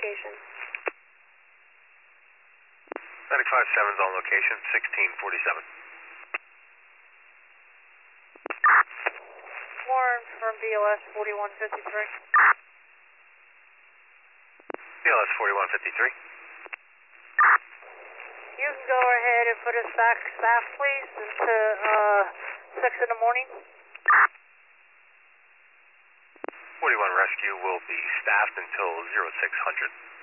location. Medic 57's on location, 1647. Warren from BLS 4153. BLS 4153. You can go ahead and put us back staff, please, into 6 in the morning. 41 Rescue will be staffed until 0600.